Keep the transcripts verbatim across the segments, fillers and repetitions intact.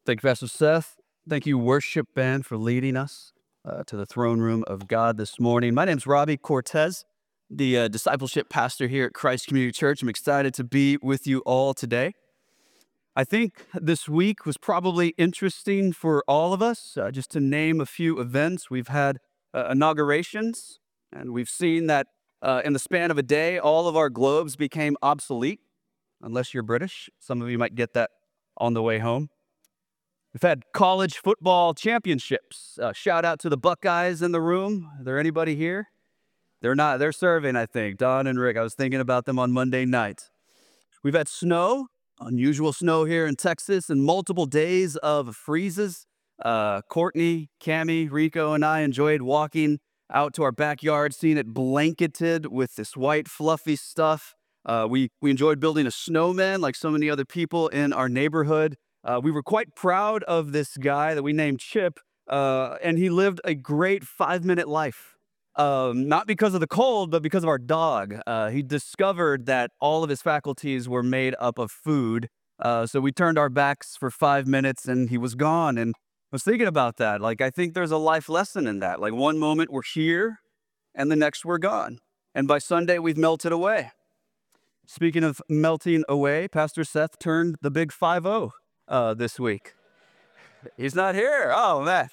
Thank you, Pastor Seth. Thank you, worship band, for leading us uh, to the throne room of God this morning. My name's Robbie Cortez, the uh, discipleship pastor here at Christ Community Church. I'm excited to be with you all today. I think this week was probably interesting for all of us. Uh, just to name a few events, we've had uh, inaugurations, and we've seen that uh, in the span of a day, all of our globes became obsolete, unless you're British. Some of you might get that on the way home. We've had college football championships. Uh, shout out to the Buckeyes in the room. Is there anybody here? They're not. They're serving, I think. Don and Rick. I was thinking about them on Monday night. We've had snow, unusual snow here in Texas, and multiple days of freezes. Uh, Courtney, Cammie, Rico, and I enjoyed walking out to our backyard, seeing it blanketed with this white, fluffy stuff. Uh, we, we enjoyed building a snowman like so many other people in our neighborhood. Uh, we were quite proud of this guy that we named Chip, uh, and he lived a great five-minute life. Um, not because of the cold, but because of our dog. Uh, he discovered that all of his faculties were made up of food. Uh, so we turned our backs for five minutes and he was gone. And I was thinking about that. Like, I think there's a life lesson in that. Like, one moment we're here and the next we're gone. And by Sunday, we've melted away. Speaking of melting away, Pastor Seth turned the big five oh uh, this week. He's not here. Oh, man.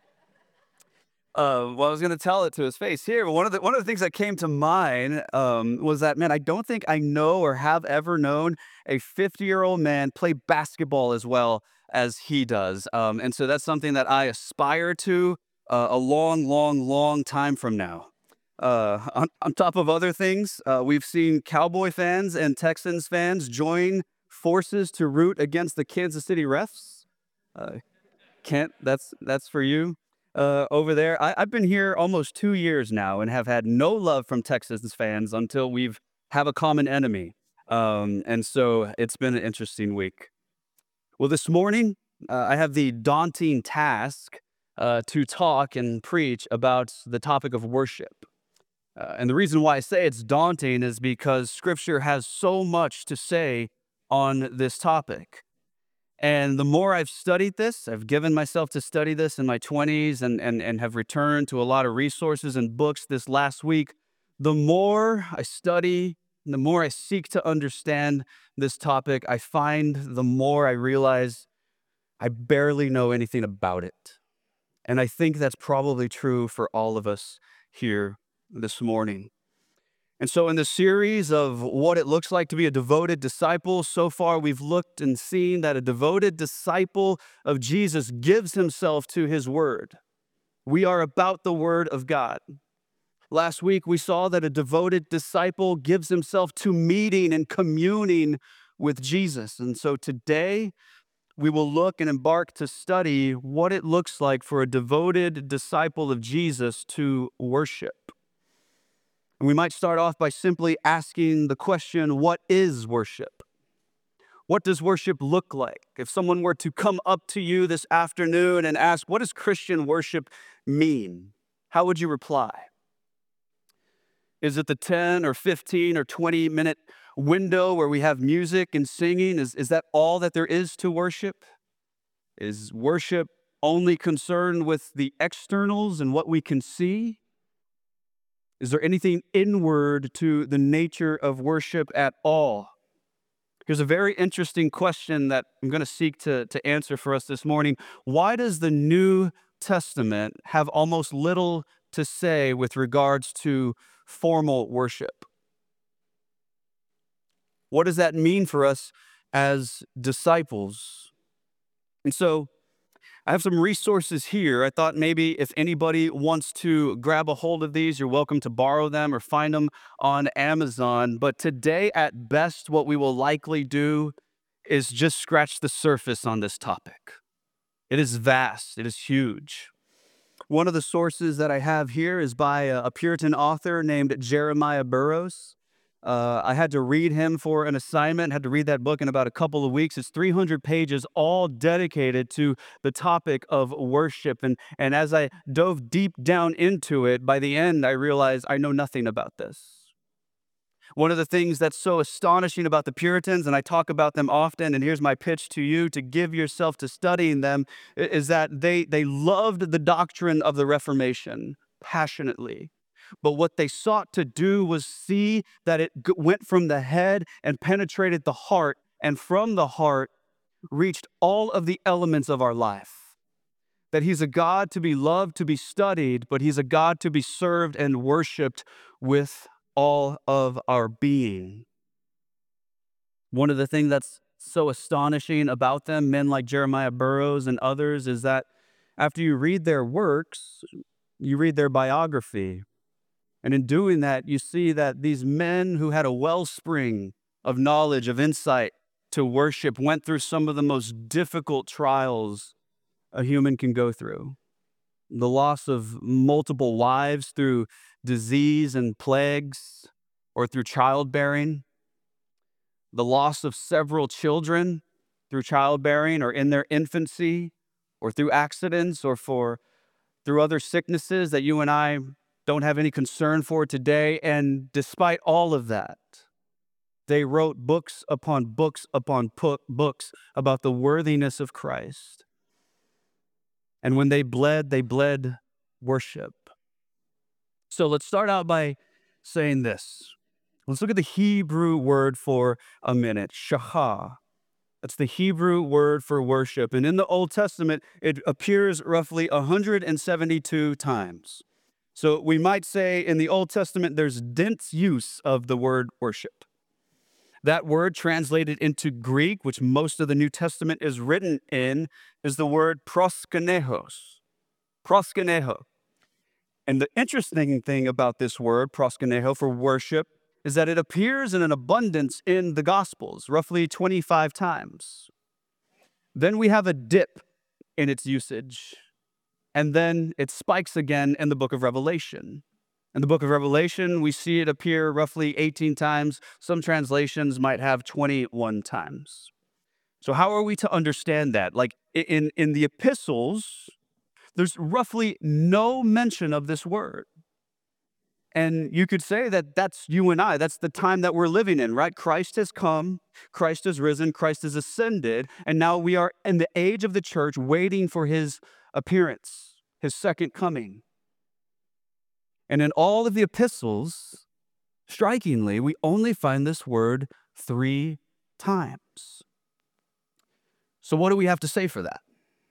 Uh, well, I was going to tell it to his face here, but one of the one of the things that came to mind um, was that, man, I don't think I know or have ever known a fifty-year-old man play basketball as well as he does. Um, and so that's something that I aspire to uh, a long, long, long time from now. Uh, on, on top of other things, uh, we've seen Cowboy fans and Texans fans join forces to root against the Kansas City refs. Uh, Kent, that's that's for you. Uh, over there. I, I've been here almost two years now and have had no love from Texans fans until we've have a common enemy. Um, and so it's been an interesting week. Well, this morning, uh, I have the daunting task uh, to talk and preach about the topic of worship. Uh, and the reason why I say it's daunting is because Scripture has so much to say on this topic. And the more I've studied this, I've given myself to study this in my twenties and, and, and have returned to a lot of resources and books this last week, the more I study, the more I seek to understand this topic, I find the more I realize I barely know anything about it. And I think that's probably true for all of us here this morning. And so in the series of what it looks like to be a devoted disciple, so far we've looked and seen that a devoted disciple of Jesus gives himself to his word. We are about the word of God. Last week we saw that a devoted disciple gives himself to meeting and communing with Jesus. And so today we will look and embark to study what it looks like for a devoted disciple of Jesus to worship. And we might start off by simply asking the question, what is worship? What does worship look like? If someone were to come up to you this afternoon and ask, what does Christian worship mean? How would you reply? Is it the ten or fifteen or twenty minute window where we have music and singing? Is, is that all that there is to worship? Is worship only concerned with the externals and what we can see? Is there anything inward to the nature of worship at all? Here's a very interesting question that I'm going to seek to, to answer for us this morning. Why does the New Testament have almost little to say with regards to formal worship? What does that mean for us as disciples? And so I have some resources here. I thought maybe if anybody wants to grab a hold of these, you're welcome to borrow them or find them on Amazon. But today, at best, what we will likely do is just scratch the surface on this topic. It is vast. It is huge. One of the sources that I have here is by a, a Puritan author named Jeremiah Burroughs. Uh, I had to read him for an assignment, had to read that book in about a couple of weeks. It's three hundred pages, all dedicated to the topic of worship. And, and as I dove deep down into it, by the end, I realized I know nothing about this. One of the things that's so astonishing about the Puritans, and I talk about them often, and here's my pitch to you to give yourself to studying them, i- is that they, they loved the doctrine of the Reformation passionately. But what they sought to do was see that it g- went from the head and penetrated the heart, and from the heart reached all of the elements of our life. That he's a God to be loved, to be studied, but he's a God to be served and worshiped with all of our being. One of the things that's so astonishing about them, men like Jeremiah Burroughs and others, is that after you read their works, you read their biography. And in doing that, you see that these men who had a wellspring of knowledge, of insight to worship, went through some of the most difficult trials a human can go through. The loss of multiple wives through disease and plagues, or through childbearing, the loss of several children through childbearing or in their infancy, or through accidents, or for through other sicknesses that you and I don't have any concern for today. And despite all of that, they wrote books upon books upon pu- books about the worthiness of Christ. And when they bled, they bled worship. So let's start out by saying this. Let's look at the Hebrew word for a minute, shachah. That's the Hebrew word for worship. And in the Old Testament, it appears roughly one hundred seventy-two times. So we might say in the Old Testament, there's dense use of the word worship. That word translated into Greek, which most of the New Testament is written in, is the word proskenehos. Proskeneho. And the interesting thing about this word, proskeneho, for worship, is that it appears in an abundance in the Gospels, roughly twenty-five times. Then we have a dip in its usage, and then it spikes again in the book of Revelation. In the book of Revelation, we see it appear roughly eighteen times. Some translations might have twenty-one times. So how are we to understand that? Like in, in the epistles, there's roughly no mention of this word. And you could say that that's you and I. That's the time that we're living in, right? Christ has come, Christ has risen, Christ has ascended, and now we are in the age of the church waiting for his appearance, his second coming. And in all of the epistles, strikingly, we only find this word three times. So what do we have to say for that?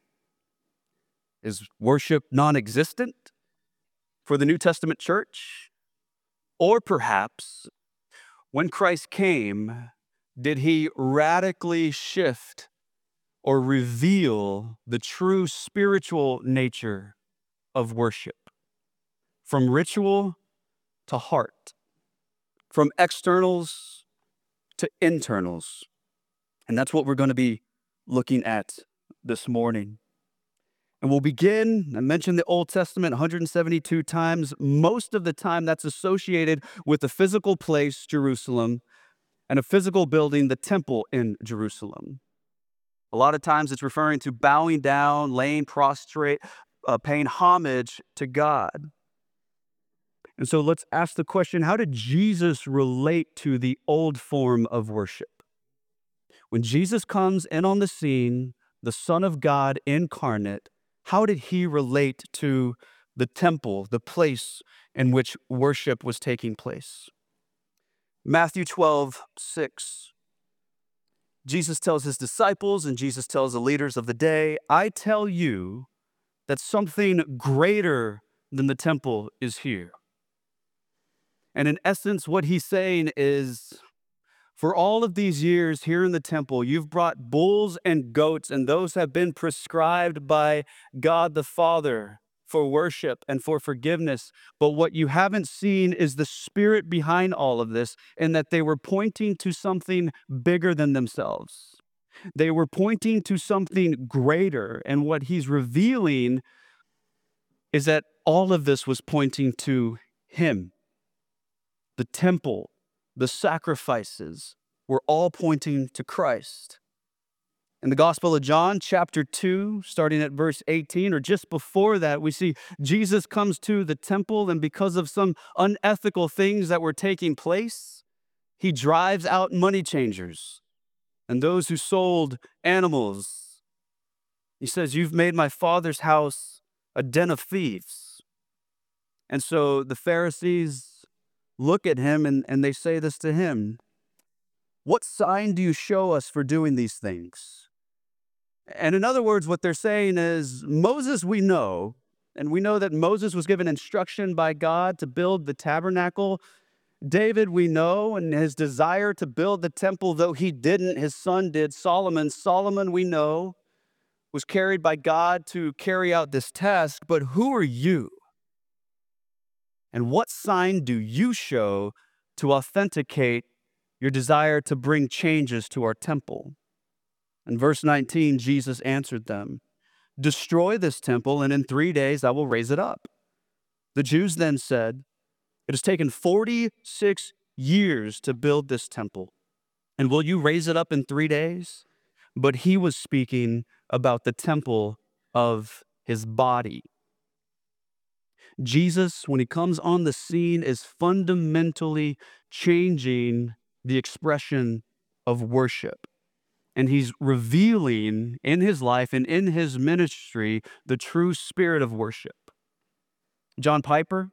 Is worship non-existent for the New Testament church? Or perhaps when Christ came, did he radically shift or reveal the true spiritual nature of worship? From ritual to heart, from externals to internals. And that's what we're going to be looking at this morning. And we'll begin, I mentioned the Old Testament one hundred seventy-two times. Most of the time that's associated with the physical place, Jerusalem, and a physical building, the temple in Jerusalem. A lot of times it's referring to bowing down, laying prostrate, uh, paying homage to God. And so let's ask the question, how did Jesus relate to the old form of worship? When Jesus comes in on the scene, the Son of God incarnate, how did he relate to the temple, the place in which worship was taking place? Matthew twelve, six. Jesus tells his disciples and Jesus tells the leaders of the day, I tell you that something greater than the temple is here. And in essence, what he's saying is, for all of these years here in the temple, you've brought bulls and goats, and those have been prescribed by God the Father for worship and for forgiveness. But what you haven't seen is the spirit behind all of this, in that they were pointing to something bigger than themselves. They were pointing to something greater. And what he's revealing is that all of this was pointing to him. The temple, the sacrifices were all pointing to Christ. In the Gospel of John, chapter two, starting at verse eighteen, or just before that, we see Jesus comes to the temple, and because of some unethical things that were taking place, He drives out money changers and those who sold animals. He says, "You've made my Father's house a den of thieves." And so the Pharisees look at him and, and they say this to him: "What sign do you show us for doing these things?" And in other words, what they're saying is, Moses we know, and we know that Moses was given instruction by God to build the tabernacle. David we know, and his desire to build the temple, though he didn't, his son did. Solomon, Solomon we know, was carried by God to carry out this task. But who are you? And what sign do you show to authenticate your desire to bring changes to our temple? In verse nineteen, Jesus answered them, "Destroy this temple, and in three days I will raise it up." The Jews then said, "It has taken forty-six years to build this temple, and will you raise it up in three days?" But he was speaking about the temple of his body. Jesus, when he comes on the scene, is fundamentally changing the expression of worship. And he's revealing in his life and in his ministry the true spirit of worship. John Piper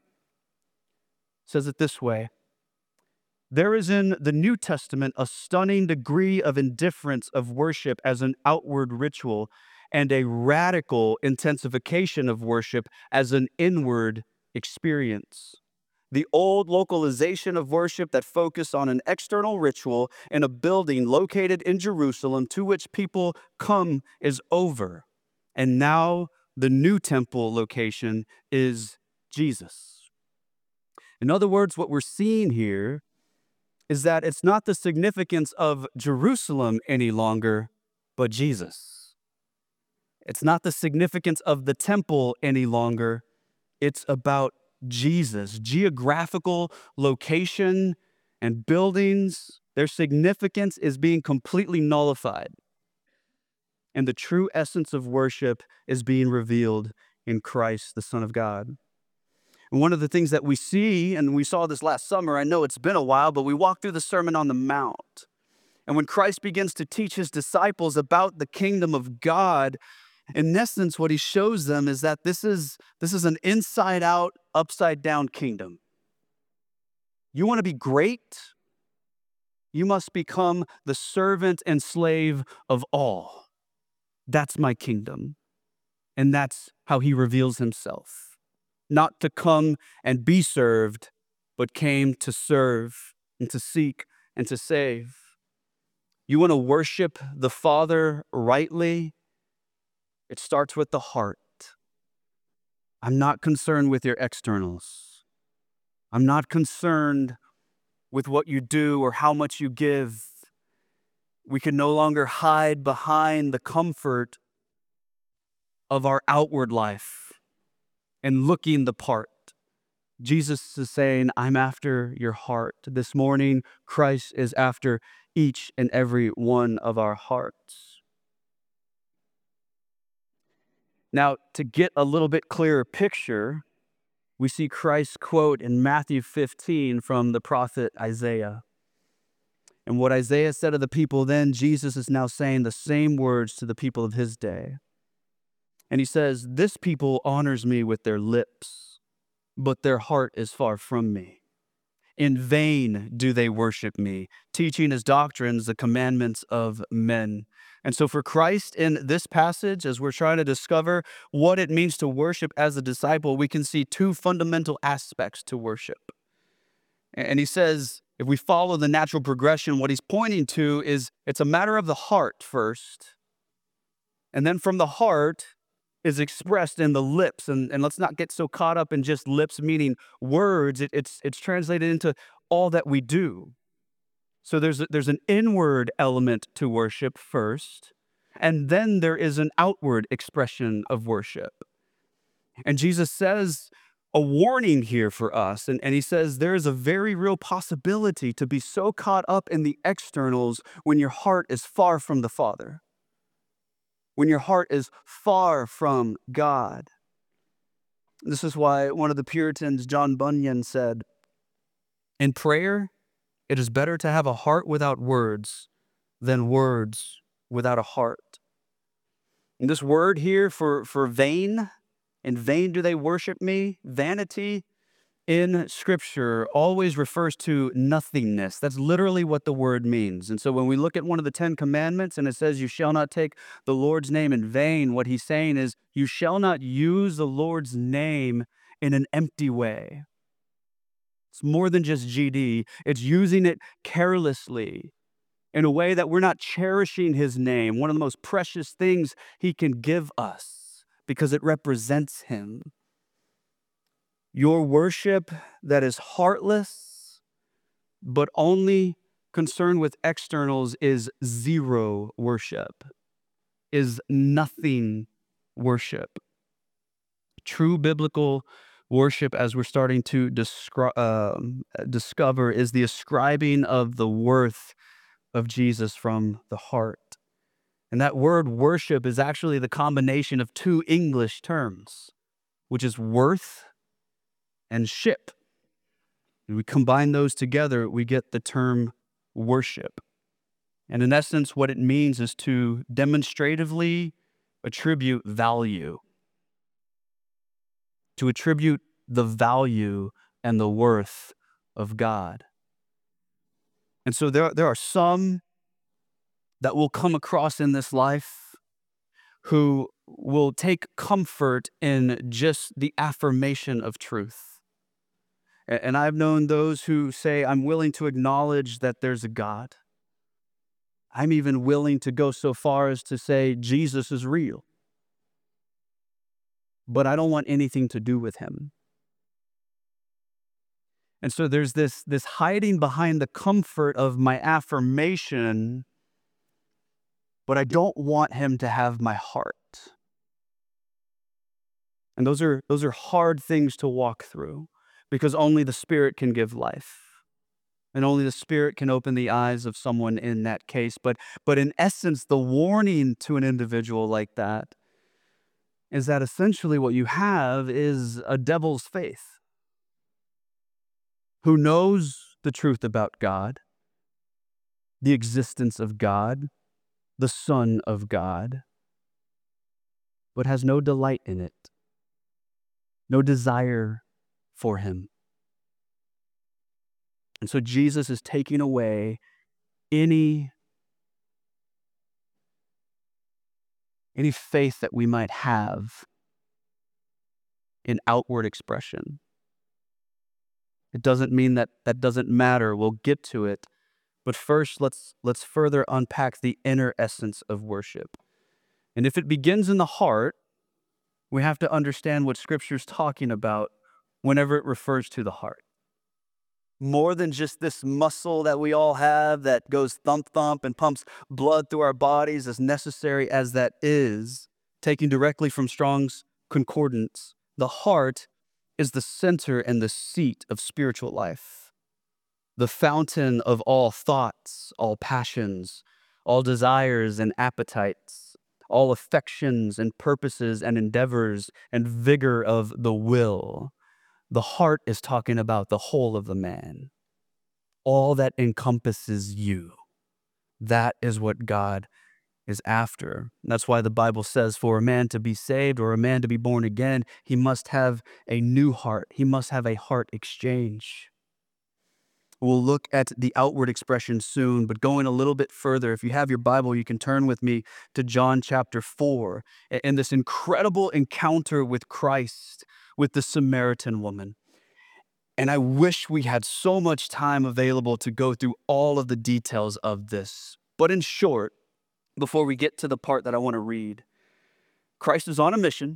says it this way: "There is in the New Testament a stunning degree of indifference of worship as an outward ritual, and a radical intensification of worship as an inward experience. The old localization of worship that focused on an external ritual in a building located in Jerusalem to which people come is over. And now the new temple location is Jesus." In other words, what we're seeing here is that it's not the significance of Jerusalem any longer, but Jesus. It's not the significance of the temple any longer. It's about Jesus. Geographical location and buildings, their significance is being completely nullified. And the true essence of worship is being revealed in Christ, the Son of God. And one of the things that we see, and we saw this last summer, I know it's been a while, but we walked through the Sermon on the Mount. And when Christ begins to teach his disciples about the kingdom of God, in essence, what he shows them is that this is, this is an inside-out, upside-down kingdom. You want to be great? You must become the servant and slave of all. That's my kingdom. And that's how he reveals himself. Not to come and be served, but came to serve and to seek and to save. You want to worship the Father rightly? It starts with the heart. I'm not concerned with your externals. I'm not concerned with what you do or how much you give. We can no longer hide behind the comfort of our outward life and looking the part. Jesus is saying, I'm after your heart. This morning, Christ is after each and every one of our hearts. Now, to get a little bit clearer picture, we see Christ's quote in Matthew fifteen from the prophet Isaiah. And what Isaiah said of the people then, Jesus is now saying the same words to the people of his day. And he says, "This people honors me with their lips, but their heart is far from me. In vain do they worship me, teaching as doctrines the commandments of men." And so for Christ in this passage, as we're trying to discover what it means to worship as a disciple, we can see two fundamental aspects to worship. And he says, if we follow the natural progression, what he's pointing to is it's a matter of the heart first. And then from the heart is expressed in the lips. And, and let's not get so caught up in just lips meaning words. It, it's, it's translated into all that we do. So there's, a, there's an inward element to worship first, and then there is an outward expression of worship. And Jesus says a warning here for us, and, and he says there is a very real possibility to be so caught up in the externals when your heart is far from the Father, when your heart is far from God. This is why one of the Puritans, John Bunyan, said, "In prayer, It is better to have a heart without words than words without a heart. And this word here for, for vain, in vain do they worship me, vanity, in Scripture always refers to nothingness. That's literally what the word means. And so when we look at one of the Ten Commandments and it says, you shall not take the Lord's name in vain, what he's saying is, you shall not use the Lord's name in an empty way. It's more than just G D. It's using it carelessly in a way that we're not cherishing his name, one of the most precious things he can give us because it represents him. Your worship that is heartless, but only concerned with externals is zero worship, is nothing worship. True biblical worship, as we're starting to descri- um, discover, is the ascribing of the worth of Jesus from the heart. And that word worship is actually the combination of two English terms, which is worth and ship. And we combine those together, we get the term worship. And in essence, what it means is to demonstratively attribute value, to attribute the value and the worth of God. And so there, there are some that we'll come across in this life who will take comfort in just the affirmation of truth. And I've known those who say, I'm willing to acknowledge that there's a God. I'm even willing to go so far as to say Jesus is real. But I don't want anything to do with him. And so there's this, this hiding behind the comfort of my affirmation, but I don't want him to have my heart. And those are, those are hard things to walk through because only the Spirit can give life. And only the Spirit can open the eyes of someone in that case. But, but in essence, the warning to an individual like that is that essentially what you have is a devil's faith who knows the truth about God, the existence of God, the Son of God, but has no delight in it, no desire for him. And so Jesus is taking away any, any faith that we might have in outward expression. It doesn't mean that that doesn't matter. We'll get to it. But first, let's, let's further unpack the inner essence of worship. And if it begins in the heart, we have to understand what Scripture's talking about whenever it refers to the heart. More than just this muscle that we all have that goes thump thump and pumps blood through our bodies, as necessary as that is, taken directly from Strong's Concordance, the heart is the center and the seat of spiritual life, the fountain of all thoughts, all passions, all desires and appetites, all affections and purposes and endeavors and vigor of the will. The heart is talking about the whole of the man, all that encompasses you. That is what God is after. That's why the Bible says for a man to be saved or a man to be born again, he must have a new heart. He must have a heart exchange. We'll look at the outward expression soon, but going a little bit further, if you have your Bible, you can turn with me to John chapter four and this incredible encounter with Christ with the Samaritan woman. And I wish we had so much time available to go through all of the details of this. But in short, before we get to the part that I want to read, Christ is on a mission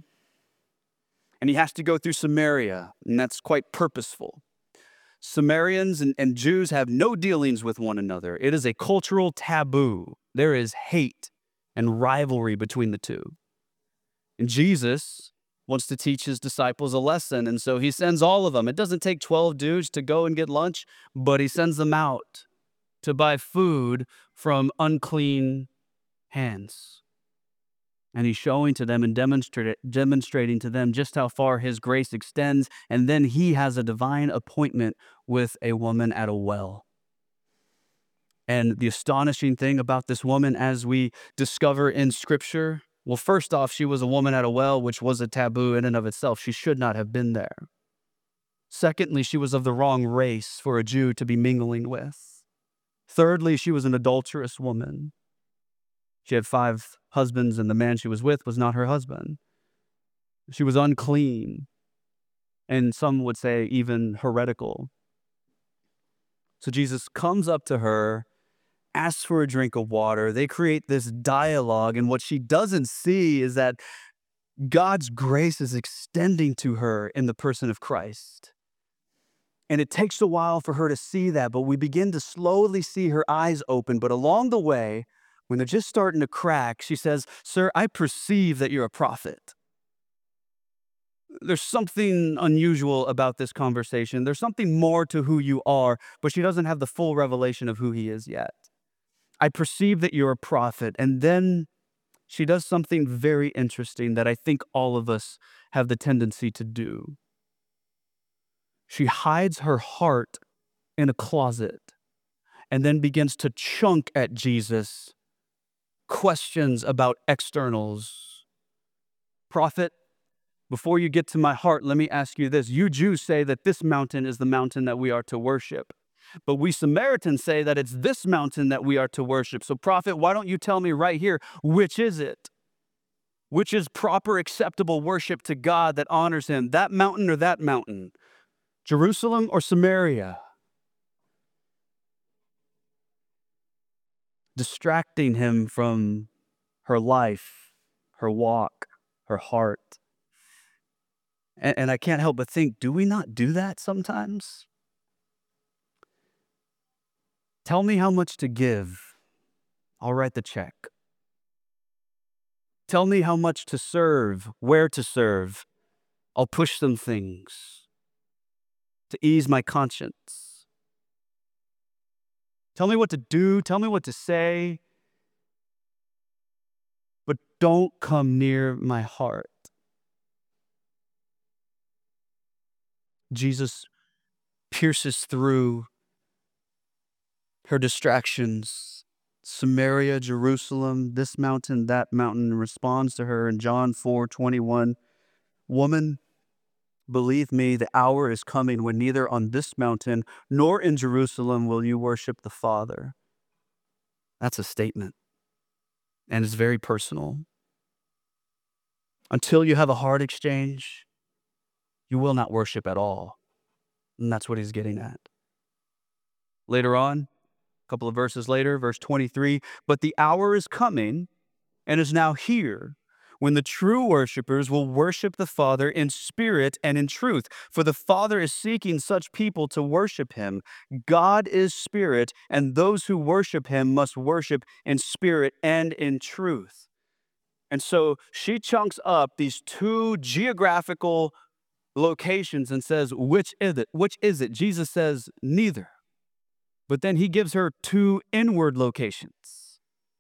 and he has to go through Samaria, and that's quite purposeful. Samaritans and, and Jews have no dealings with one another. It is a cultural taboo. There is hate and rivalry between the two. And Jesus wants to teach his disciples a lesson, and so he sends all of them. It doesn't take twelve dudes to go and get lunch, but he sends them out to buy food from unclean hands. And he's showing to them and demonstrate, demonstrating to them just how far his grace extends. And then he has a divine appointment with a woman at a well. And the astonishing thing about this woman, as we discover in Scripture, well, first off, she was a woman at a well, which was a taboo in and of itself. She should not have been there. Secondly, she was of the wrong race for a Jew to be mingling with. Thirdly, she was an adulterous woman. She had five husbands, and the man she was with was not her husband. She was unclean, and some would say even heretical. So Jesus comes up to her, asks for a drink of water. They create this dialogue, and what she doesn't see is that God's grace is extending to her in the person of Christ. And it takes a while for her to see that, but we begin to slowly see her eyes open. But along the way, when they're just starting to crack, she says, "Sir, I perceive that you're a prophet." There's something unusual about this conversation. There's something more to who you are, but she doesn't have the full revelation of who he is yet. "I perceive that you're a prophet." And then she does something very interesting that I think all of us have the tendency to do. She hides her heart in a closet and then begins to chunk at Jesus questions about externals. "Prophet, before you get to my heart, let me ask you this. You Jews say that this mountain is the mountain that we are to worship, but we Samaritans say that it's this mountain that we are to worship. So, prophet, why don't you tell me right here, which is it? Which is proper, acceptable worship to God that honors him? That mountain or that mountain? Jerusalem or Samaria?" Distracting him from her life, her walk, her heart. And, and I can't help but think, do we not do that sometimes? Tell me how much to give. I'll write the check. Tell me how much to serve, where to serve. I'll push some things to ease my conscience. Tell me what to do. Tell me what to say. But don't come near my heart. Jesus pierces through her distractions. Samaria, Jerusalem, this mountain, that mountain, responds to her in John four twenty-one. "Woman, believe me, the hour is coming when neither on this mountain nor in Jerusalem will you worship the Father." That's a statement, and it's very personal. Until you have a heart exchange, you will not worship at all. And that's what he's getting at. Later on, a couple of verses later, verse twenty-three, "But the hour is coming and is now here when the true worshipers will worship the Father in spirit and in truth. For the Father is seeking such people to worship him. God is spirit, and those who worship him must worship in spirit and in truth." And so she chunks up these two geographical locations and says, which is it? Which is it? Jesus says, neither. But then he gives her two inward locations: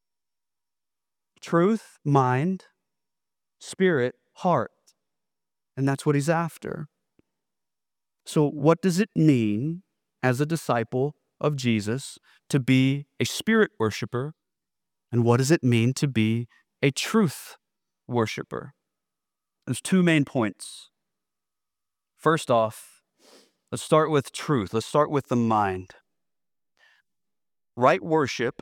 truth, mind; spirit, heart. And that's what he's after. So what does it mean as a disciple of Jesus to be a spirit worshiper? And what does it mean to be a truth worshiper? There's two main points. First off, let's start with truth. Let's start with the mind. Right worship,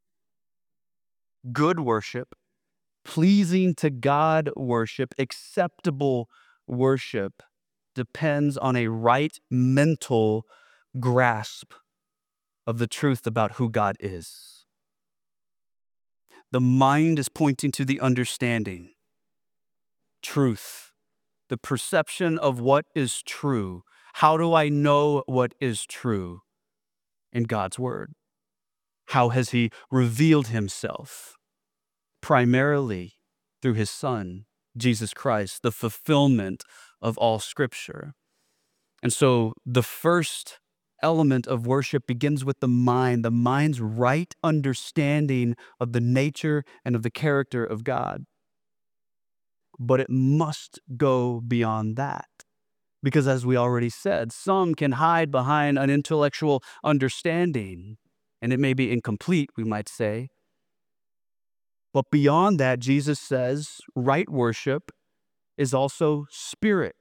good worship, pleasing to God worship, acceptable worship depends on a right mental grasp of the truth about who God is. The mind is pointing to the understanding, truth, the perception of what is true. How do I know what is true? In God's word. How has he revealed himself? Primarily through his Son, Jesus Christ, the fulfillment of all Scripture. And so the first element of worship begins with the mind, the mind's right understanding of the nature and of the character of God. But it must go beyond that. Because as we already said, some can hide behind an intellectual understanding. and it may be incomplete, we might say. But beyond that, Jesus says right worship is also spirit.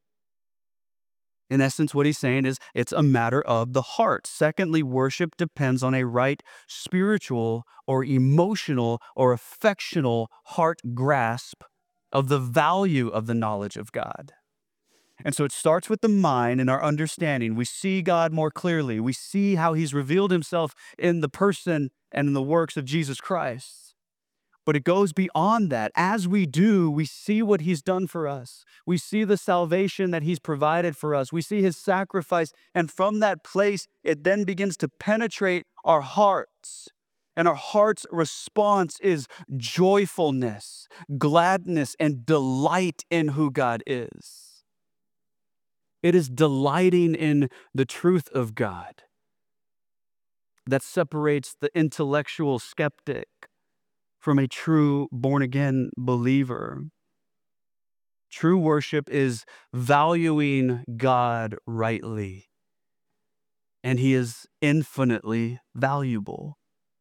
In essence, what he's saying is it's a matter of the heart. Secondly, worship depends on a right spiritual or emotional or affectional heart grasp of the value of the knowledge of God. And so it starts with the mind and our understanding. We see God more clearly. We see how he's revealed himself in the person and in the works of Jesus Christ. But it goes beyond that. As we do, we see what he's done for us. We see the salvation that he's provided for us. We see his sacrifice. And from that place, it then begins to penetrate our hearts. And our heart's response is joyfulness, gladness, and delight in who God is. It is delighting in the truth of God that separates the intellectual skeptic from a true born-again believer. True worship is valuing God rightly, and he is infinitely valuable.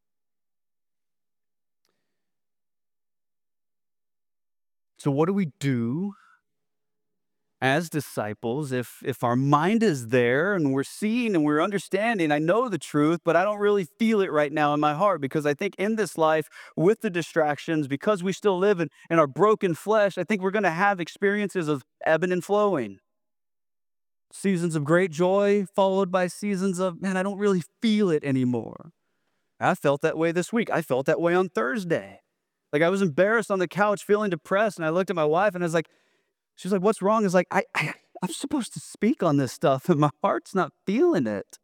So what do we do as disciples if if our mind is there and we're seeing and we're understanding? I know the truth, but I don't really feel it right now in my heart, because I think in this life, with the distractions, because we still live in, in our broken flesh, I think we're going to have experiences of ebbing and flowing. Seasons of great joy followed by seasons of, man, I don't really feel it anymore. I felt that way this week. I felt that way on Thursday. Like, I was embarrassed on the couch, feeling depressed, and I looked at my wife and I was like, she's like, "What's wrong?" I was like, I, I, I'm supposed to speak on this stuff, and my heart's not feeling it.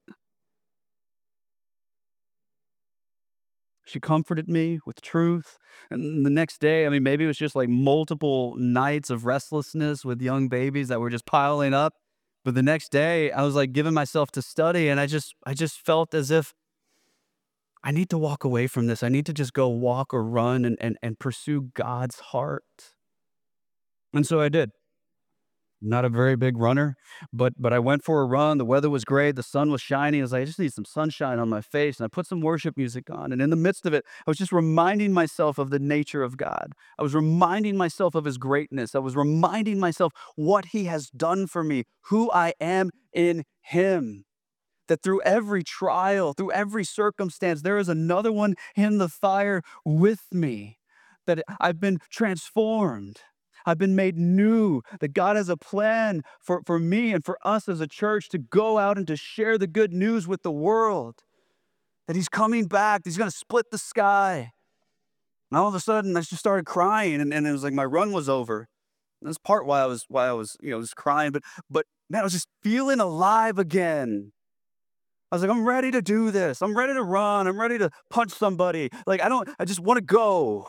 She comforted me with truth. And the next day, I mean, maybe it was just like multiple nights of restlessness with young babies that were just piling up. But the next day, I was like giving myself to study, and I just, I just felt as if I need to walk away from this. I need to just go walk or run and, and, and pursue God's heart. And so I did. Not a very big runner, but but I went for a run. The weather was great. The sun was shining. I was like, I just need some sunshine on my face. And I put some worship music on. And in the midst of it, I was just reminding myself of the nature of God. I was reminding myself of his greatness. I was reminding myself what he has done for me, who I am in him. That through every trial, through every circumstance, there is another one in the fire with me. That I've been transformed. I've been made new, that God has a plan for, for me and for us as a church to go out and to share the good news with the world. That he's coming back, he's going to split the sky. And all of a sudden, I just started crying, and, and it was like my run was over. And that's part why I was why I was you know just crying, but but man, I was just feeling alive again. I was like, I'm ready to do this. I'm ready to run. I'm ready to punch somebody. Like I don't. I just want to go.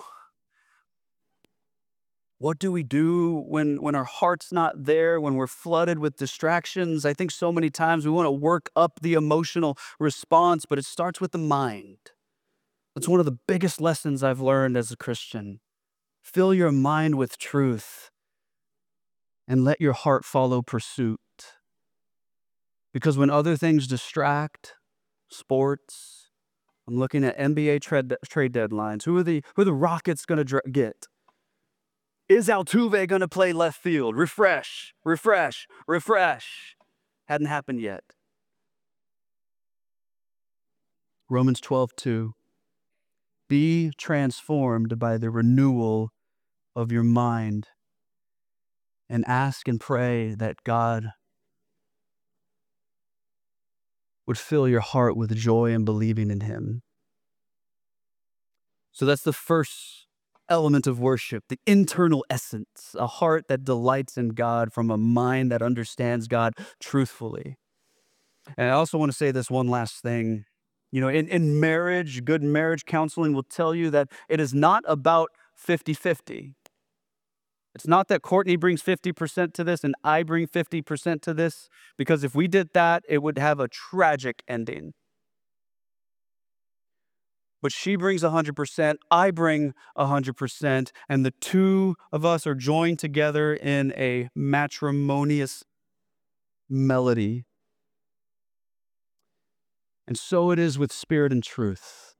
What do we do when when our heart's not there, when we're flooded with distractions? I think so many times we want to work up the emotional response, but it starts with the mind. That's one of the biggest lessons I've learned as a Christian. Fill your mind with truth and let your heart follow pursuit. Because when other things distract, sports, I'm looking at N B A trade, trade deadlines. Who are the who are the Rockets going to dra- get? Is Altuve going to play left field? Refresh, refresh, refresh. Hadn't happened yet. Romans twelve two. Be transformed by the renewal of your mind, and ask and pray that God would fill your heart with joy in believing in him. So that's the first element of worship, the internal essence, a heart that delights in God from a mind that understands God truthfully. And I also want to say this one last thing. You know, in, in marriage, good marriage counseling will tell you that it is not about fifty-fifty. It's not that Courtney brings fifty percent to this and I bring fifty percent to this, because if we did that, it would have a tragic ending. But she brings one hundred percent, I bring one hundred percent, and the two of us are joined together in a matrimonious melody. And so it is with spirit and truth.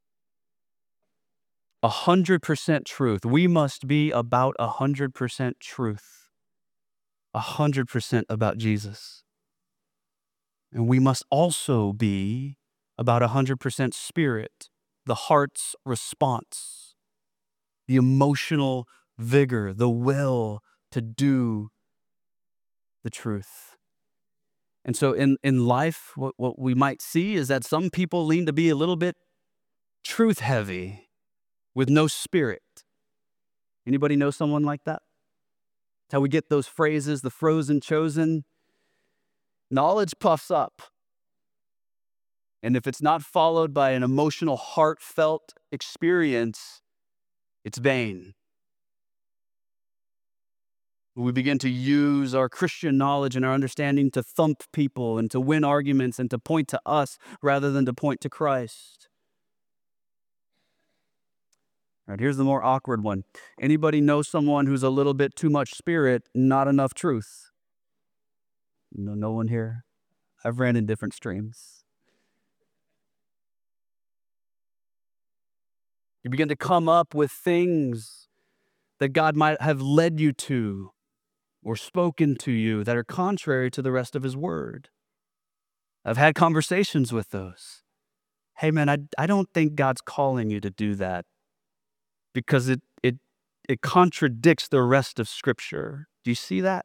A hundred percent truth. We must be about a hundred percent truth. A hundred percent about Jesus. And we must also be about a hundred percent spirit, the heart's response, the emotional vigor, the will to do the truth. And so in, in life, what, what we might see is that some people lean to be a little bit truth heavy with no spirit. Anybody know someone like that? It's how we get those phrases, the frozen chosen. Knowledge puffs up. And if it's not followed by an emotional, heartfelt experience, it's vain. We begin to use our Christian knowledge and our understanding to thump people and to win arguments and to point to us rather than to point to Christ. All right, here's the more awkward one. Anybody know someone who's a little bit too much spirit, not enough truth? No, no one here? I've ran in different streams. You begin to come up with things that God might have led you to or spoken to you that are contrary to the rest of his word. I've had conversations with those. Hey man, I, I don't think God's calling you to do that because it, it, it contradicts the rest of Scripture. Do you see that?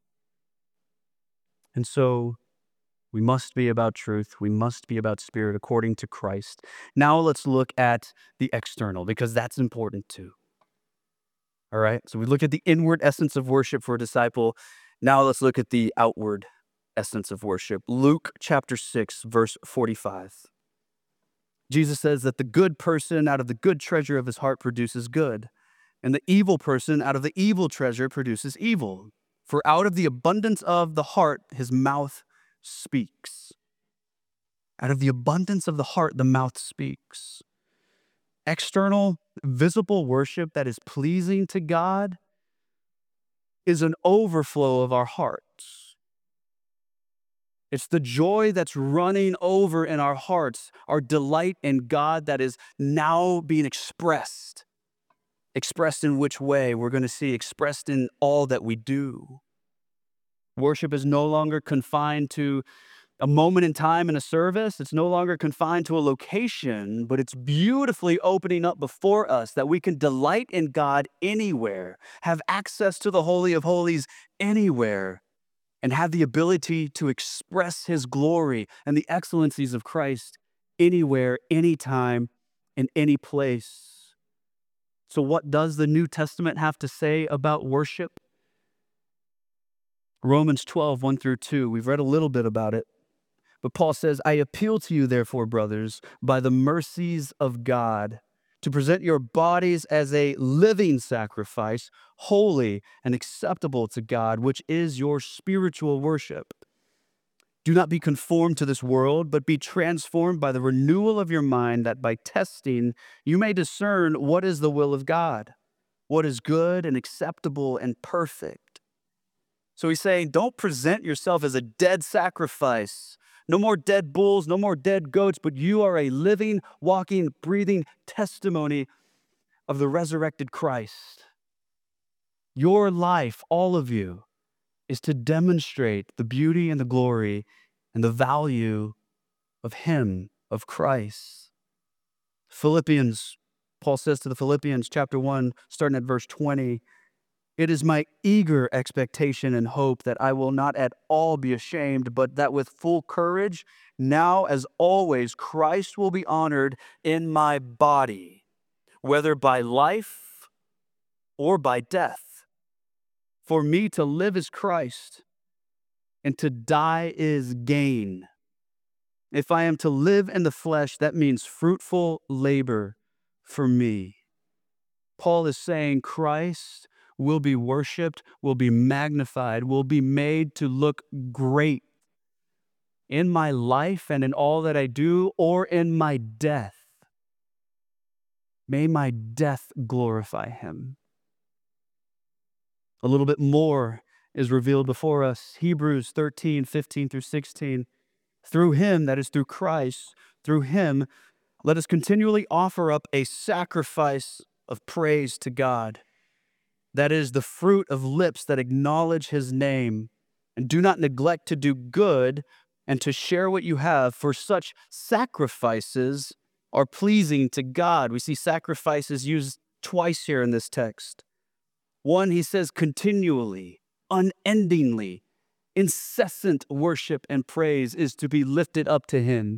And so we must be about truth. We must be about spirit according to Christ. Now let's look at the external because that's important too. All right, so we look at the inward essence of worship for a disciple. Now let's look at the outward essence of worship. Luke chapter six, verse forty-five. Jesus says that the good person out of the good treasure of his heart produces good, and the evil person out of the evil treasure produces evil. For out of the abundance of the heart, his mouth speaks. Out of the abundance of the heart, the mouth speaks. External, visible worship that is pleasing to God is an overflow of our hearts. It's the joy that's running over in our hearts, our delight in God that is now being expressed. Expressed in which way? We're going to see expressed in all that we do. Worship is no longer confined to a moment in time in a service. It's no longer confined to a location, but it's beautifully opening up before us that we can delight in God anywhere, have access to the Holy of Holies anywhere, and have the ability to express his glory and the excellencies of Christ anywhere, anytime, in any place. So what does the New Testament have to say about worship? Romans twelve, one through two. We've read a little bit about it. But Paul says, I appeal to you, therefore, brothers, by the mercies of God, to present your bodies as a living sacrifice, holy and acceptable to God, which is your spiritual worship. Do not be conformed to this world, but be transformed by the renewal of your mind, that by testing you may discern what is the will of God, what is good and acceptable and perfect. So he's saying, don't present yourself as a dead sacrifice. No more dead bulls, no more dead goats, but you are a living, walking, breathing testimony of the resurrected Christ. Your life, all of you, is to demonstrate the beauty and the glory and the value of him, of Christ. Philippians, Paul says to the Philippians, chapter one, starting at verse twenty, it is my eager expectation and hope that I will not at all be ashamed, but that with full courage, now as always, Christ will be honored in my body, whether by life or by death. For me to live is Christ, and to die is gain. If I am to live in the flesh, that means fruitful labor for me. Paul is saying Christ will be worshiped, will be magnified, will be made to look great in my life and in all that I do, or in my death. May my death glorify him. A little bit more is revealed before us. Hebrews thirteen, fifteen through sixteen. Through him, that is through Christ, through him, let us continually offer up a sacrifice of praise to God. That is the fruit of lips that acknowledge his name. And do not neglect to do good and to share what you have, for such sacrifices are pleasing to God. We see sacrifices used twice here in this text. One, he says continually, unendingly, incessant worship and praise is to be lifted up to him.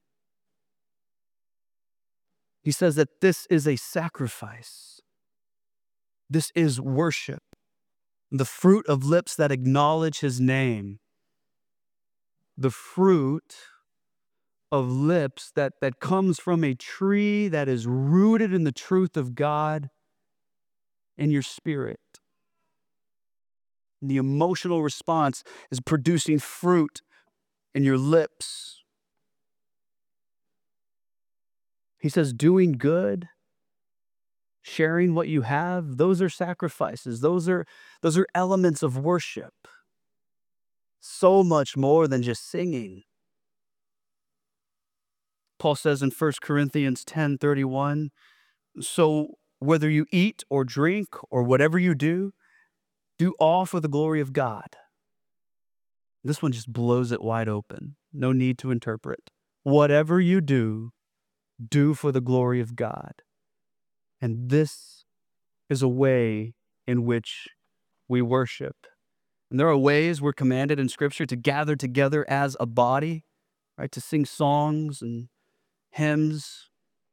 He says that this is a sacrifice. This is worship. The fruit of lips that acknowledge his name. The fruit of lips that, that comes from a tree that is rooted in the truth of God in your spirit. The emotional response is producing fruit in your lips. He says, doing good, sharing what you have, those are sacrifices. Those are, those are elements of worship. So much more than just singing. Paul says in First Corinthians ten thirty-one, so whether you eat or drink or whatever you do, do all for the glory of God. This one just blows it wide open. No need to interpret. Whatever you do, do for the glory of God. And this is a way in which we worship. And there are ways we're commanded in Scripture to gather together as a body, right? To sing songs and hymns.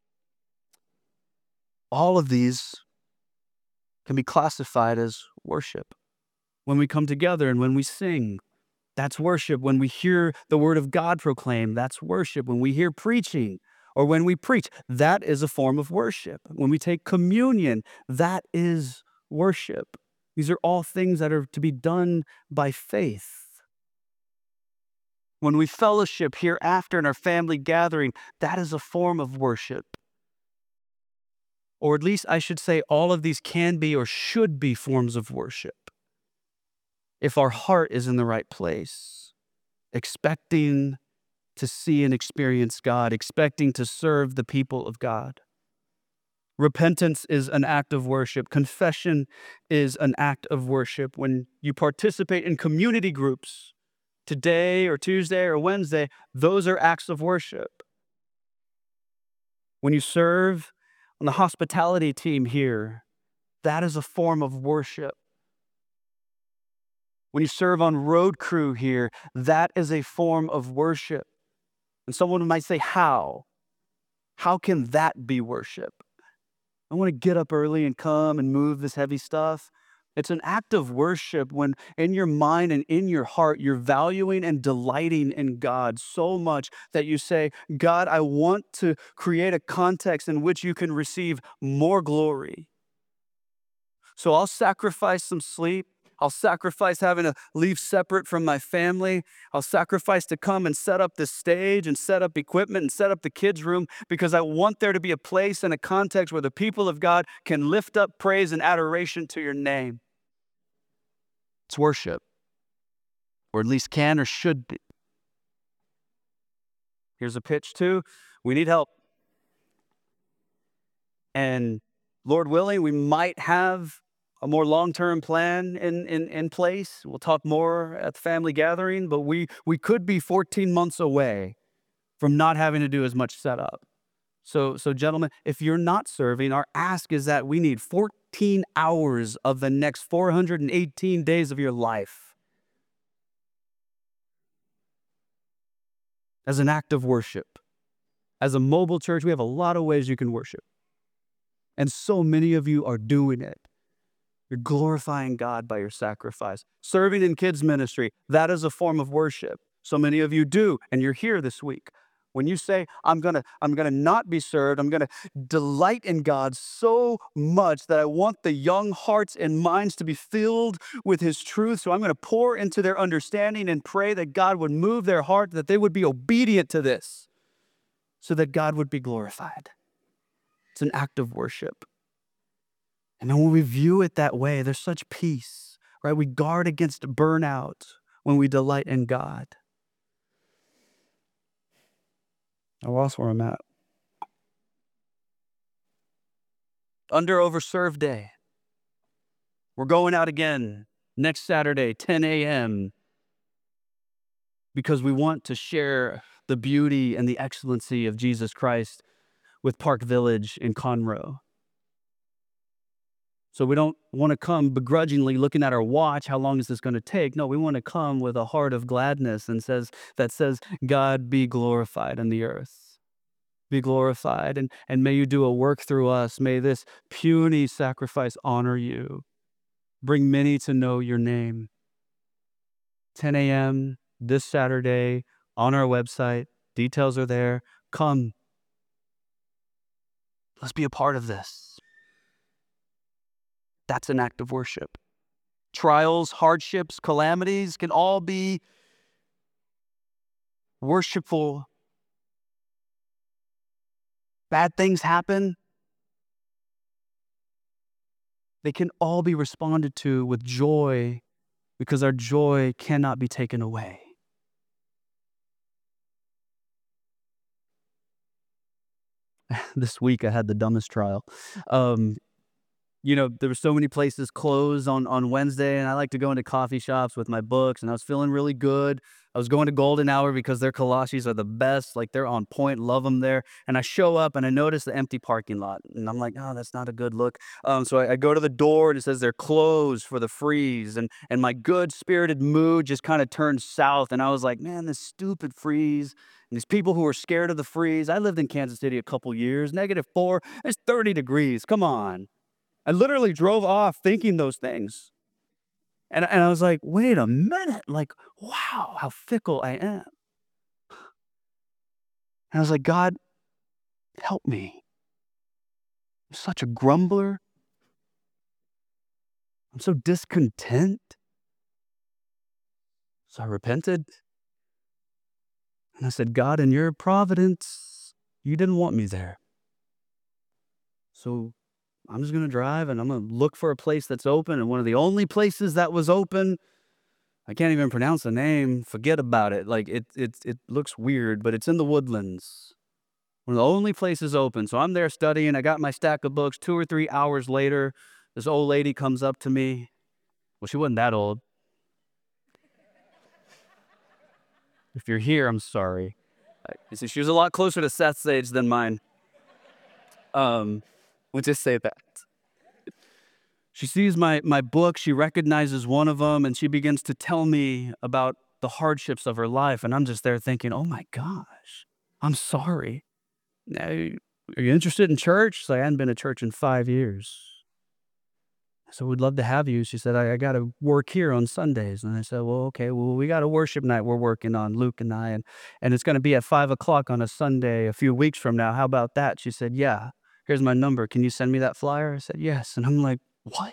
All of these can be classified as worship. When we come together and when we sing, that's worship. When we hear the word of God proclaimed, that's worship. When we hear preaching or when we preach, that is a form of worship. When we take communion, that is worship. These are all things that are to be done by faith. When we fellowship hereafter in our family gathering, that is a form of worship. Or at least I should say all of these can be or should be forms of worship. If our heart is in the right place, expecting to see and experience God, expecting to serve the people of God. Repentance is an act of worship. Confession is an act of worship. When you participate in community groups, today or Tuesday or Wednesday, those are acts of worship. When you serve on the hospitality team here, that is a form of worship. When you serve on road crew here, that is a form of worship. And someone might say, how? How can that be worship? I want to get up early and come and move this heavy stuff. It's an act of worship when in your mind and in your heart, you're valuing and delighting in God so much that you say, God, I want to create a context in which you can receive more glory. So I'll sacrifice some sleep. I'll sacrifice having to leave separate from my family. I'll sacrifice to come and set up this stage and set up equipment and set up the kids' room because I want there to be a place and a context where the people of God can lift up praise and adoration to your name. It's worship, or at least can or should be. Here's a pitch too. We need help. And Lord willing, we might have a more long-term plan in, in, in place. We'll talk more at the family gathering, but we, we could be fourteen months away from not having to do as much setup. So, so gentlemen, if you're not serving, our ask is that we need fourteen hours of the next four hundred eighteen days of your life as an act of worship. As a mobile church, we have a lot of ways you can worship. And so many of you are doing it. You're glorifying God by your sacrifice. Serving in kids ministry, that is a form of worship. So many of you do, and you're here this week. When you say, I'm gonna, I'm gonna not be served, I'm gonna delight in God so much that I want the young hearts and minds to be filled with his truth. So I'm gonna pour into their understanding and pray that God would move their heart, that they would be obedient to this, so that God would be glorified. It's an act of worship. And then when we view it that way, there's such peace, right? We guard against burnout when we delight in God. I lost where I'm at. Under Overserved Day. We're going out again next Saturday, ten a.m., because we want to share the beauty and the excellency of Jesus Christ with Park Village in Conroe. So we don't want to come begrudgingly looking at our watch, how long is this going to take? No, we want to come with a heart of gladness and says that says, God be glorified in the earth. Be glorified, and, and may you do a work through us. May this puny sacrifice honor you. Bring many to know your name. ten a.m. this Saturday on our website. Details are there. Come. Let's be a part of this. That's an act of worship. Trials, hardships, calamities can all be worshipful. Bad things happen. They can all be responded to with joy, because our joy cannot be taken away. This week I had the dumbest trial. Um, you know, there were so many places closed on, on Wednesday, and I like to go into coffee shops with my books, and I was feeling really good. I was going to Golden Hour because their kolaches are the best. Like, they're on point, love them there. And I show up, and I notice the empty parking lot, and I'm like, oh, that's not a good look. Um, so I, I go to the door, and it says they're closed for the freeze, and, and my good-spirited mood just kind of turned south, and I was like, man, this stupid freeze, and these people who are scared of the freeze. I lived in Kansas City a couple years, negative four, it's thirty degrees, come on. I literally drove off thinking those things. And, and I was like, wait a minute, like, wow, how fickle I am. And I was like, God, help me. I'm such a grumbler. I'm so discontent. So I repented. And I said, God, in your providence, you didn't want me there. So I'm just going to drive, and I'm going to look for a place that's open. And one of the only places that was open, I can't even pronounce the name. Forget about it. Like, it, it, it looks weird, but it's in the Woodlands. One of the only places open. So I'm there studying. I got my stack of books. Two or three hours later, this old lady comes up to me. Well, she wasn't that old. If you're here, I'm sorry. You see, she was a lot closer to Seth's age than mine. Um, we'll just say that. She sees my, my book, she recognizes one of them, and she begins to tell me about the hardships of her life. And I'm just there thinking, oh my gosh, I'm sorry. Now, are you interested in church? So I hadn't been to church in five years. So we'd love to have you. She said, I, I got to work here on Sundays. And I said, well, okay, well, we got a worship night we're working on, Luke and I, and, and it's going to be at five o'clock on a Sunday a few weeks from now. How about that? She said, yeah, here's my number. Can you send me that flyer? I said, yes. And I'm like, what?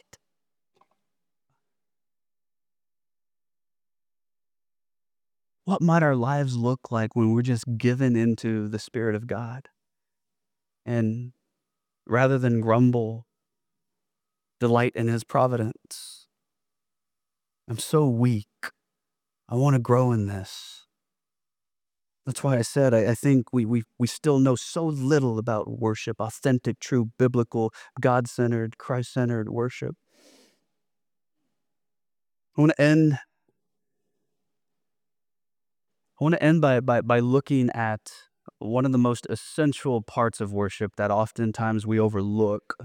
What might our lives look like when we're just given into the Spirit of God? And rather than grumble, delight in His providence. I'm so weak. I want to grow in this. That's why I said I, I think we, we, we still know so little about worship, authentic, true, biblical, God-centered, Christ-centered worship. I want to end I want to end by, by, by looking at one of the most essential parts of worship that oftentimes we overlook.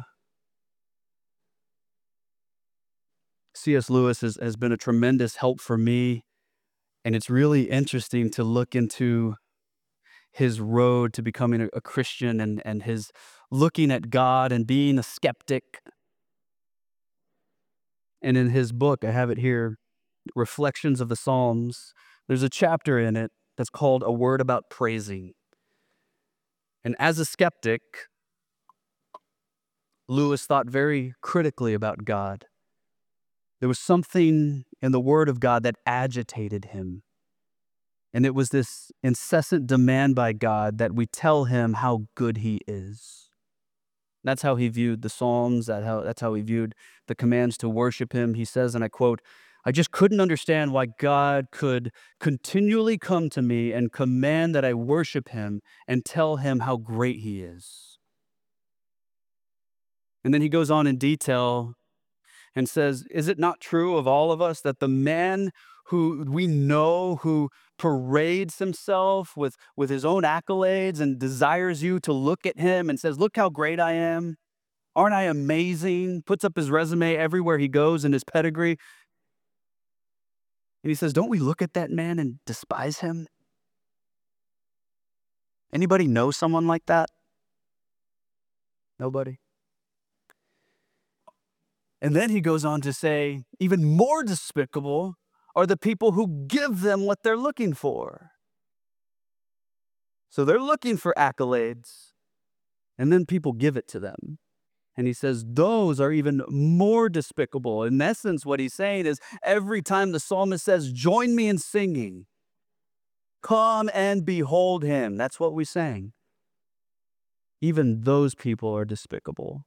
C S Lewis has, has been a tremendous help for me, and it's really interesting to look into his road to becoming a, a Christian, and, and his looking at God and being a skeptic. And in his book, I have it here, Reflections of the Psalms, there's a chapter in it that's called A Word About Praising. And as a skeptic, Lewis thought very critically about God. There was something in the Word of God that agitated him. And it was this incessant demand by God that we tell Him how good He is. That's how he viewed the Psalms. That how, that's how he viewed the commands to worship Him. He says, and I quote, I just couldn't understand why God could continually come to me and command that I worship him and tell him how great he is. And then he goes on in detail and says, is it not true of all of us that the man who we know who parades himself with, with his own accolades and desires you to look at him and says, look how great I am. Aren't I amazing? Puts up his resume everywhere he goes and his pedigree. And he says, don't we look at that man and despise him? Anybody know someone like that? Nobody. And then he goes on to say, even more despicable are the people who give them what they're looking for. So they're looking for accolades, and then people give it to them. And he says, those are even more despicable. In essence, what he's saying is every time the psalmist says, join me in singing, come and behold him. That's what we sang. Even those people are despicable.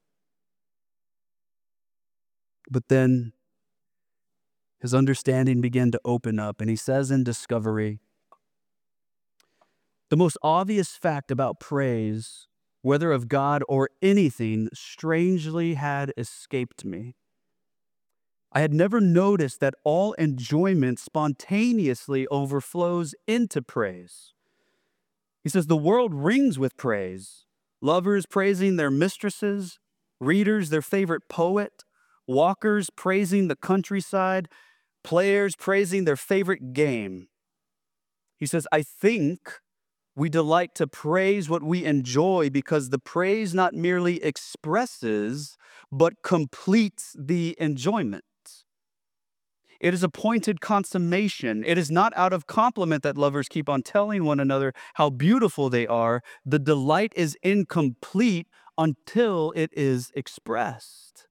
But then his understanding began to open up, and he says in Discovery, the most obvious fact about praise, whether of God or anything, strangely had escaped me. I had never noticed that all enjoyment spontaneously overflows into praise. He says the world rings with praise. Lovers praising their mistresses, readers their favorite poet, walkers praising the countryside, players praising their favorite game. He says, I think we delight to praise what we enjoy because the praise not merely expresses, but completes the enjoyment. It is a pointed consummation. It is not out of compliment that lovers keep on telling one another how beautiful they are. The delight is incomplete until it is expressed.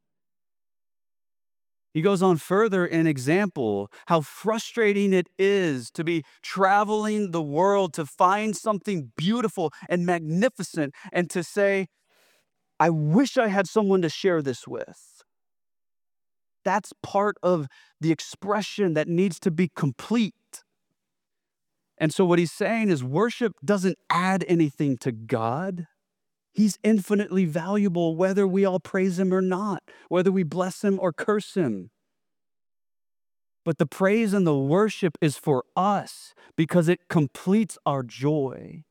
He goes on further in example, how frustrating it is to be traveling the world to find something beautiful and magnificent and to say, I wish I had someone to share this with. That's part of the expression that needs to be complete. And so what he's saying is worship doesn't add anything to God. He's infinitely valuable whether we all praise him or not, whether we bless him or curse him. But the praise and the worship is for us because it completes our joy.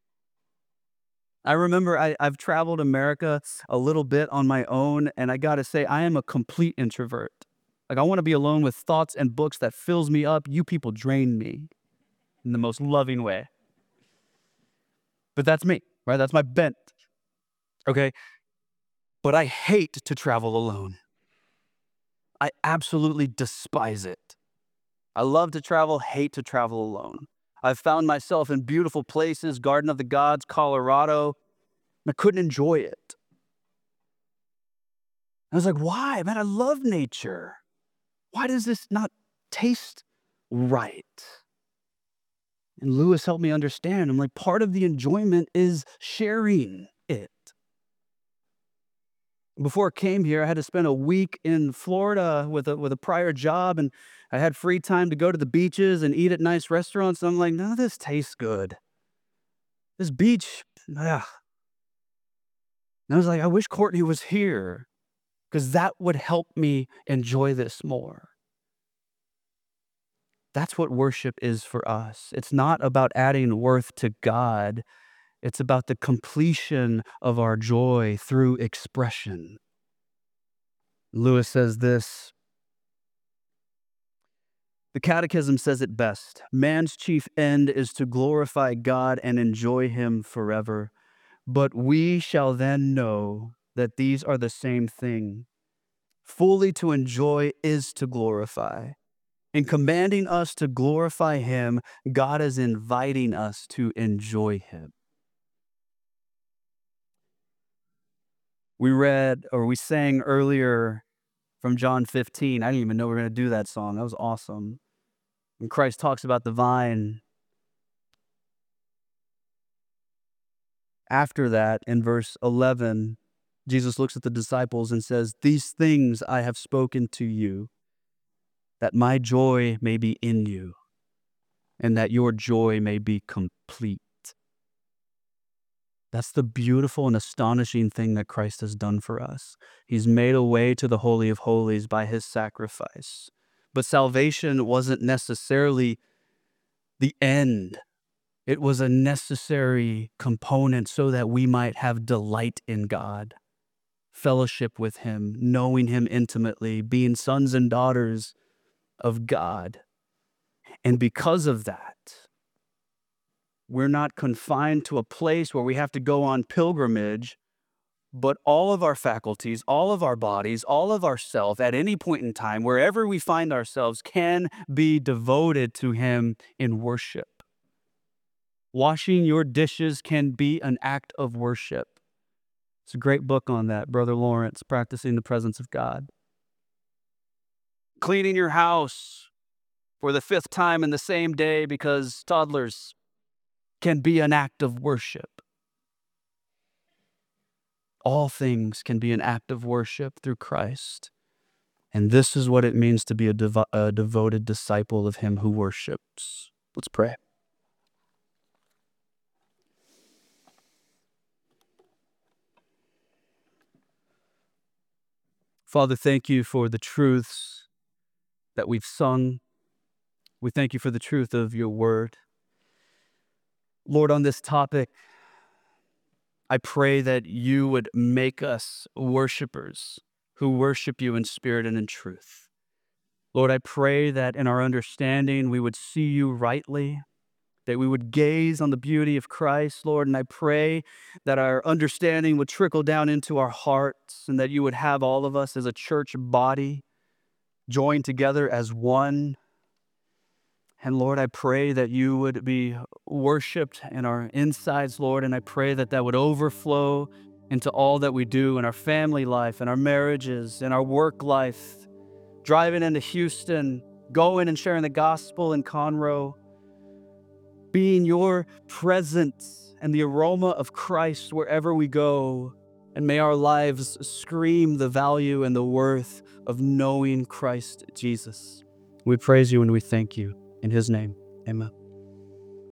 I remember I, I've traveled America a little bit on my own, and I got to say, I am a complete introvert. Like, I want to be alone with thoughts and books that fills me up. You people drain me in the most loving way. But that's me, right? That's my bent, okay? But I hate to travel alone. I absolutely despise it. I love to travel, hate to travel alone. I've found myself in beautiful places, Garden of the Gods, Colorado. I couldn't enjoy it. I was like, why? Man, I love nature. Why does this not taste right? And Lewis helped me understand. I'm like, part of the enjoyment is sharing it. Before I came here, I had to spend a week in Florida with a, with a prior job, and I had free time to go to the beaches and eat at nice restaurants. And I'm like, none of this tastes good. This beach, ugh. And I was like, I wish Courtney was here because that would help me enjoy this more. That's what worship is for us. It's not about adding worth to God. It's about the completion of our joy through expression. Lewis says this. The Catechism says it best. Man's chief end is to glorify God and enjoy him forever. But we shall then know that these are the same thing. Fully to enjoy is to glorify. In commanding us to glorify him, God is inviting us to enjoy him. We read, or we sang earlier from John fifteen. I didn't even know we were going to do that song. That was awesome. When Christ talks about the vine. After that, in verse eleven, Jesus looks at the disciples and says, these things I have spoken to you, that my joy may be in you, and that your joy may be complete. That's the beautiful and astonishing thing that Christ has done for us. He's made a way to the Holy of Holies by his sacrifice. But salvation wasn't necessarily the end. It was a necessary component so that we might have delight in God, fellowship with him, knowing him intimately, being sons and daughters of God. And because of that, we're not confined to a place where we have to go on pilgrimage, but all of our faculties, all of our bodies, all of ourself at any point in time, wherever we find ourselves, can be devoted to him in worship. Washing your dishes can be an act of worship. It's a great book on that, Brother Lawrence, Practicing the Presence of God. Cleaning your house for the fifth time in the same day because toddlers can be an act of worship. All things can be an act of worship through Christ. And this is what it means to be a, devo- a devoted disciple of him who worships. Let's pray. Father, thank you for the truths that we've sung. We thank you for the truth of your word. Lord, on this topic, I pray that you would make us worshipers who worship you in spirit and in truth. Lord, I pray that in our understanding we would see you rightly, that we would gaze on the beauty of Christ, Lord, and I pray that our understanding would trickle down into our hearts and that you would have all of us as a church body joined together as one. And Lord, I pray that you would be worshiped in our insides, Lord, and I pray that that would overflow into all that we do in our family life, in our marriages, in our work life, driving into Houston, going and sharing the gospel in Conroe, being your presence and the aroma of Christ wherever we go. And may our lives scream the value and the worth of knowing Christ Jesus. We praise you and we thank you. In his name, amen.